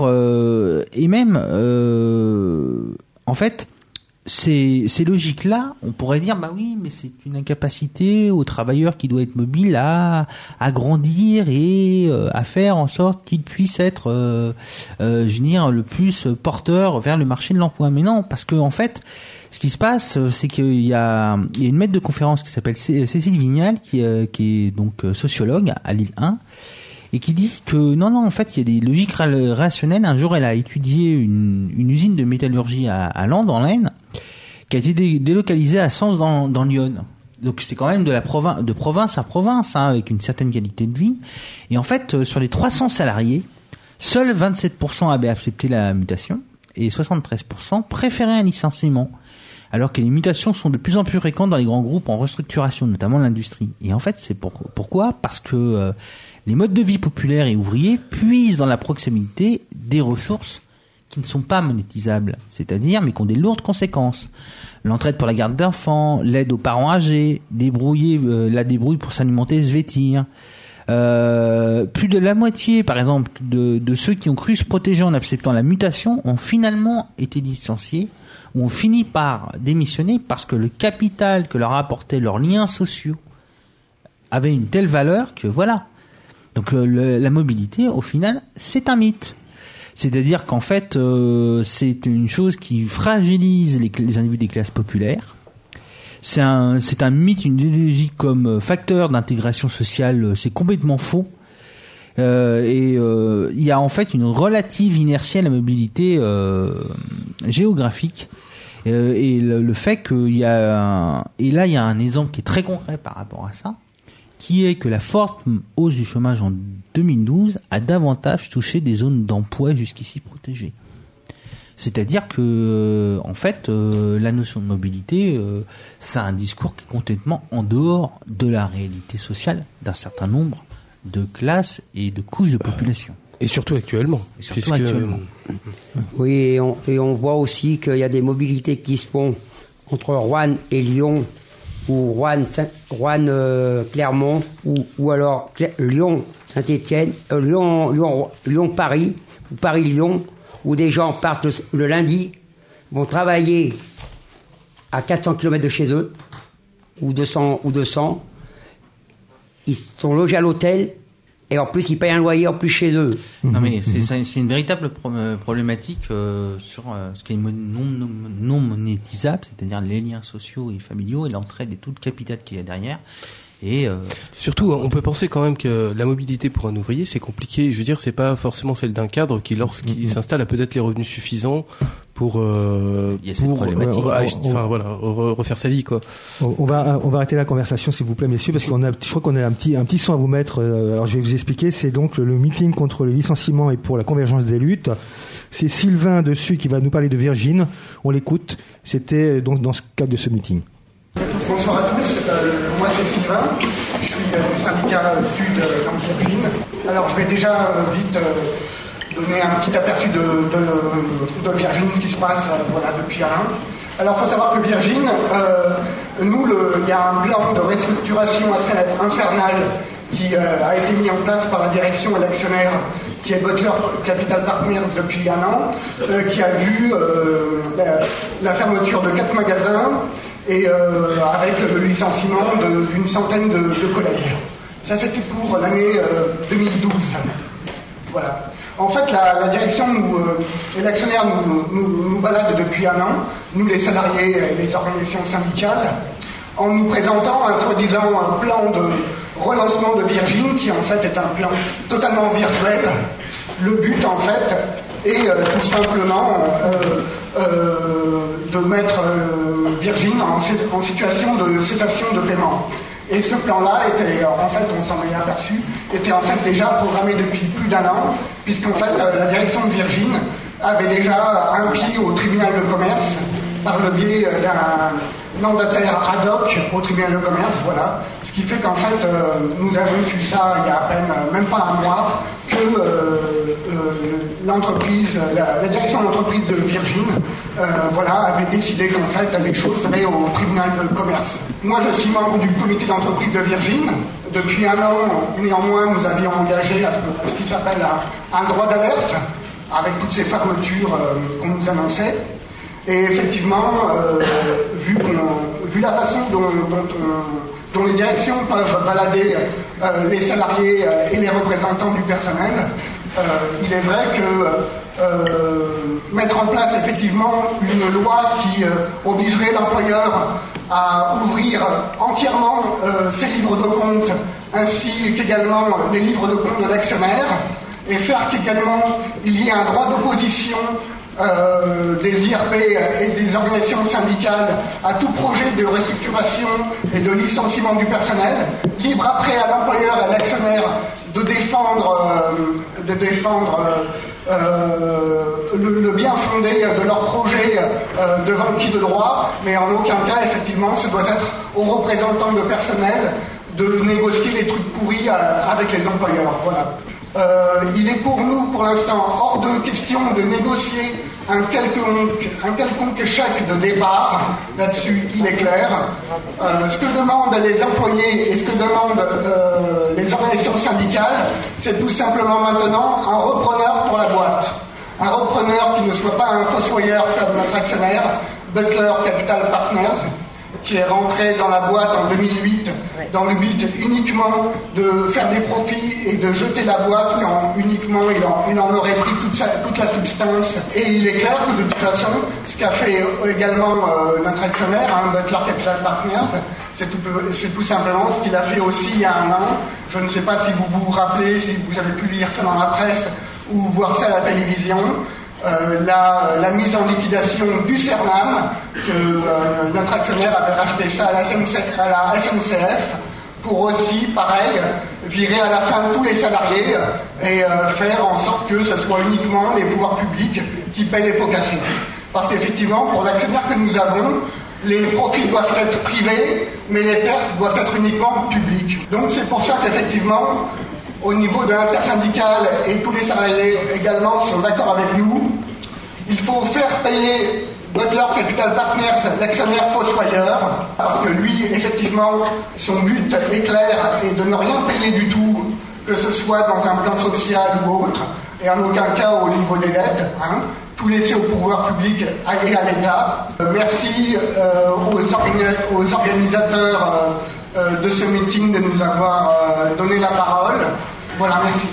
en fait, ces logiques-là, on pourrait dire, bah oui, mais c'est une incapacité au travailleur qui doit être mobile à grandir et à faire en sorte qu'il puisse être, le plus porteur vers le marché de l'emploi. Mais non, parce que en fait, ce qui se passe, c'est qu'il y a une maître de conférence qui s'appelle Cécile Vignal, qui est donc sociologue à Lille 1. Et qui dit que non, en fait, il y a des logiques rationnelles. Un jour, elle a étudié une usine de métallurgie à Lens, en l'Aisne, qui a été délocalisée à Sens dans l'Yonne. Donc c'est quand même de province à province, hein, avec une certaine qualité de vie. Et en fait, sur les 300 salariés, seuls 27% avaient accepté la mutation et 73% préféraient un licenciement. Alors que les mutations sont de plus en plus fréquentes dans les grands groupes en restructuration, notamment l'industrie. Et en fait, c'est pourquoi ? Parce que les modes de vie populaires et ouvriers puisent dans la proximité des ressources qui ne sont pas monétisables, c'est-à-dire mais qui ont des lourdes conséquences. L'entraide pour la garde d'enfants, l'aide aux parents âgés, la débrouille pour s'alimenter et se vêtir. Plus de la moitié, par exemple, de ceux qui ont cru se protéger en acceptant la mutation ont finalement été licenciés ou ont fini par démissionner parce que le capital que leur apportaient leurs liens sociaux avait une telle valeur que voilà. Donc la mobilité, au final, c'est un mythe. C'est-à-dire qu'en fait, c'est une chose qui fragilise les individus des classes populaires. C'est un mythe, une idéologie comme facteur d'intégration sociale. C'est complètement faux. Il y a en fait une relative inertie à la mobilité géographique. Et le fait qu'il y a il y a un exemple qui est très concret par rapport à ça, qui est que la forte hausse du chômage en 2012 a davantage touché des zones d'emploi jusqu'ici protégées. C'est-à-dire que, en fait, la notion de mobilité, c'est un discours qui est complètement en dehors de la réalité sociale d'un certain nombre de classes et de couches de population. Et surtout actuellement. Oui, et on voit aussi qu'il y a des mobilités qui se font entre Rouen et Lyon, ou Rouen-Clermont, ou alors Lyon-Saint-Étienne, Lyon-Paris, ou Paris-Lyon, où des gens partent le lundi, vont travailler à 400 km de chez eux, ou 200, ils sont logés à l'hôtel, et en plus ils payent un loyer en plus chez eux. Non mais c'est une véritable problématique sur ce qui est non monétisable, c'est-à-dire les liens sociaux et familiaux et l'entraide et tout le capital qu'il y a derrière. Et surtout, on peut penser quand même que la mobilité pour un ouvrier, c'est compliqué. Je veux dire, c'est pas forcément celle d'un cadre qui, lorsqu'il s'installe, a peut-être les revenus suffisants pour refaire sa vie, quoi. On va arrêter la conversation, s'il vous plaît, messieurs, parce je crois qu'on a un petit son à vous mettre. Alors, je vais vous expliquer. C'est donc le meeting contre le licenciement et pour la convergence des luttes. C'est Sylvain dessus qui va nous parler de Virgin. On l'écoute. C'était donc dans ce cadre de ce meeting. Bonsoir à tous, moi c'est Sylvain, je suis du syndicat Sud Virgin. Alors je vais déjà vite donner un petit aperçu de Virgin, ce qui se passe depuis un an. Alors il faut savoir que Virgin, il y a un plan de restructuration assez infernal qui a été mis en place par la direction et l'actionnaire qui est Butler Capital Partners depuis un an, qui a vu la fermeture de 4 magasins, et avec le licenciement d'une centaine de collègues. Ça, c'était pour l'année 2012. Voilà. En fait, la direction et l'actionnaire nous baladent depuis un an, nous les salariés et les organisations syndicales, en nous présentant soi-disant un plan de relancement de Virgin, qui en fait est un plan totalement virtuel. Le but, en fait, est tout simplement de mettre Virgin en situation de cessation de paiement. Et ce plan-là était, en fait, on s'en est aperçu, était en fait déjà programmé depuis plus d'un an, puisqu'en fait la direction de Virgin avait déjà un pied au tribunal de commerce par le biais d'un mandataire ad hoc au tribunal de commerce, voilà. Ce qui fait qu'en fait, nous avons su ça il y a à peine, même pas un mois, que l'entreprise, la direction de l'entreprise de Virgin, avait décidé qu'en fait les choses seraient au tribunal de commerce. Moi, je suis membre du comité d'entreprise de Virgin. Depuis un an, néanmoins, nous avions engagé à ce qui s'appelle un droit d'alerte, avec toutes ces fermetures qu'on nous annonçait. Et effectivement, vu la façon dont les directions peuvent balader les salariés et les représentants du personnel, il est vrai que mettre en place effectivement une loi qui obligerait l'employeur à ouvrir entièrement ses livres de compte, ainsi qu'également les livres de compte de l'actionnaire, et faire qu'également il y ait un droit d'opposition des IRP et des organisations syndicales à tout projet de restructuration et de licenciement du personnel, libre après à l'employeur et à l'actionnaire de défendre le bien fondé de leur projet devant qui de droit, mais en aucun cas, effectivement, ce doit être aux représentants de personnel de négocier les trucs pourris avec les employeurs. Voilà. Il est pour nous, pour l'instant, hors de question de négocier un quelconque chèque de départ. Là-dessus, il est clair. Ce que demandent les employés et ce que demandent les organisations syndicales, c'est tout simplement maintenant un repreneur pour la boîte. Un repreneur qui ne soit pas un fossoyeur comme notre actionnaire, Butler Capital Partners, qui est rentré dans la boîte en 2008 dans le but uniquement de faire des profits et de jeter la boîte quand uniquement il en aurait pris toute la substance. Et il est clair que de toute façon, ce qu'a fait également notre actionnaire, Butler Capital Partners, c'est tout simplement ce qu'il a fait aussi il y a un an. Je ne sais pas si vous vous rappelez, si vous avez pu lire ça dans la presse ou voir ça à la télévision. La mise en liquidation du Cernam, que notre actionnaire avait racheté ça à la SNCF, pour aussi, pareil, virer à la fin tous les salariés et faire en sorte que ce soit uniquement les pouvoirs publics qui payent les pots cassés. Parce qu'effectivement, pour l'actionnaire que nous avons, les profits doivent être privés, mais les pertes doivent être uniquement publiques. Donc c'est pour ça qu'effectivement, au niveau de l'intersyndicale, et tous les salariés également sont d'accord avec nous, il faut faire payer Butler Capital Partners, l'actionnaire fossoyeur, parce que lui, effectivement, son but est clair et de ne rien payer du tout, que ce soit dans un plan social ou autre, et en aucun cas au niveau des dettes, tout laisser au pouvoir public et à l'État. Merci aux organisateurs de ce meeting de nous avoir donné la parole. Voilà, merci.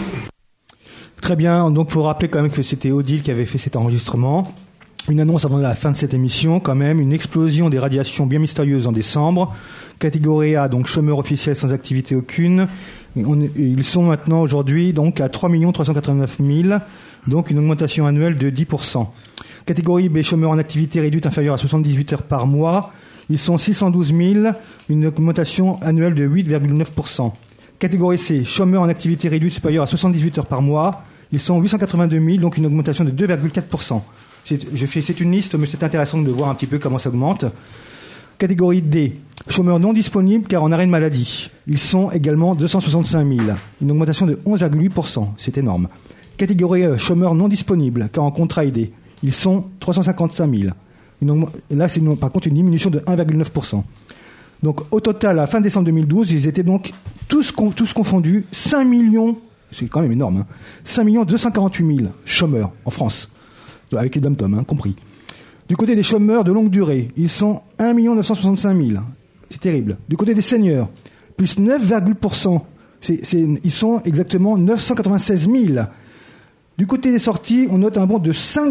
Très bien, donc il faut rappeler quand même que c'était Odile qui avait fait cet enregistrement. Une annonce avant la fin de cette émission, quand même, une explosion des radiations bien mystérieuses en décembre. Catégorie A, donc chômeurs officiels sans activité aucune. Ils sont maintenant aujourd'hui donc à 3 389 000, donc une augmentation annuelle de 10%. Catégorie B, chômeurs en activité réduite inférieure à 78 heures par mois. Ils sont 612 000, une augmentation annuelle de 8,9%. Catégorie C, chômeurs en activité réduite supérieure à 78 heures par mois. Ils sont 882 000, donc une augmentation de 2,4%. C'est une liste, mais c'est intéressant de voir un petit peu comment ça augmente. Catégorie D, chômeurs non disponibles car en arrêt de maladie. Ils sont également 265 000, une augmentation de 11,8%. C'est énorme. Catégorie E, chômeurs non disponibles car en contrat aidé. Ils sont 355 000. Là, c'est par contre une diminution de 1,9%. Donc au total, à fin décembre 2012, ils étaient donc tous confondus 5 millions, c'est quand même énorme, 5 248 000 chômeurs en France, avec les dom-tom compris. Du côté des chômeurs de longue durée, ils sont 1 965 000, c'est terrible. Du côté des seniors, plus 9,%, ils sont exactement 996 000. Du côté des sorties, on note un bond de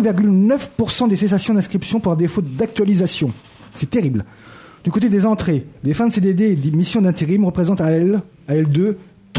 5,9% des cessations d'inscription pour un défaut d'actualisation. C'est terrible. Du côté des entrées, les fins de CDD et des missions d'intérim représentent à L2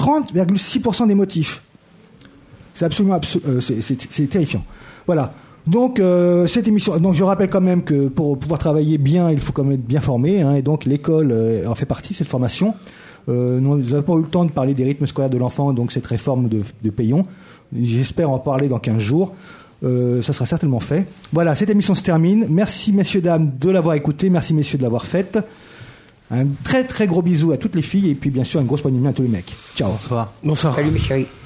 30,6% des motifs. C'est absolument c'est terrifiant. Voilà. Donc cette émission. Donc je rappelle quand même que pour pouvoir travailler bien, il faut quand même être bien formé. Et donc l'école en fait partie, cette formation. Nous n'avons pas eu le temps de parler des rythmes scolaires de l'enfant, donc cette réforme de Payon. J'espère en parler dans 15 jours. Ça sera certainement fait. Voilà, cette émission se termine. Merci messieurs, dames de l'avoir écouté. Merci messieurs de l'avoir faite. Un très très gros bisou à toutes les filles et puis bien sûr une grosse poignée de main à tous les mecs. Ciao. Bonsoir. Bonsoir. Salut mes chéris.